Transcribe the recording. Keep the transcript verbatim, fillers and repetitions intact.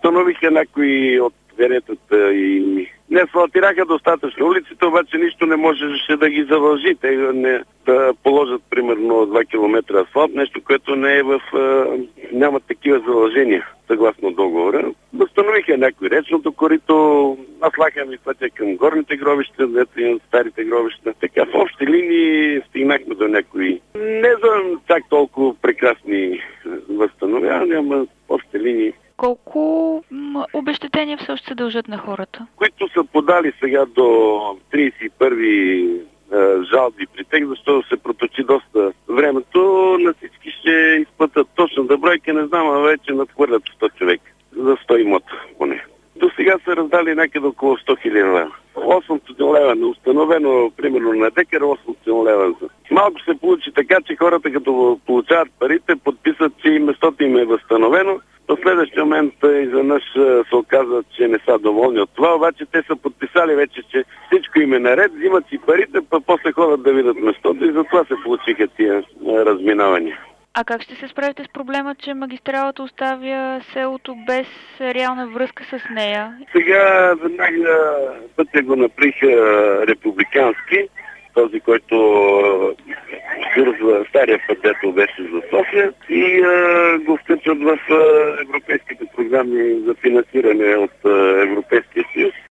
Възстановиха някои от веретата и не асфалтираха достатъчно улиците, обаче нищо не можеше да ги задължи. Те не, да положат примерно два километра асфалт, нещо, което не е в... няма такива задължения, съгласно договора. Възстановиха някои речното корито, наслаха ми пътя към горните гробища, дето имат старите гробища. Така в общи линии стигнахме до някои не за чак толкова прекрасни възстановявания, ама в общи линии. Колко обезщетения все още се дължат на хората? Които са подали сега до тридесет и първи жалби при тях, защото се проточи доста времето, на всички ще изплатят точно да бройка, не знам, а вече надхвърлят сто човека за сто имота поне. До сега са раздали някъде около сто хиляди лева. осемстотин лева не установено, примерно на декар, осемстотин лева. Малко се получи така, че хората като получават парите, подписат, че местото им е възстановено. В следващия момент изведнъж се оказва, че не са доволни от това, обаче те са подписали вече, че всичко им е наред, взимат си парите, па после ходят да видят местото и затова се получиха тия разминавания. А как ще се справите с проблема, че магистралата оставя селото без реална връзка с нея? Сега веднага пътя го направиха републикански, този, който свързва стария път, дето беше за София, и а, го включват в а, европейските програми за финансиране от а, Европейския съюз.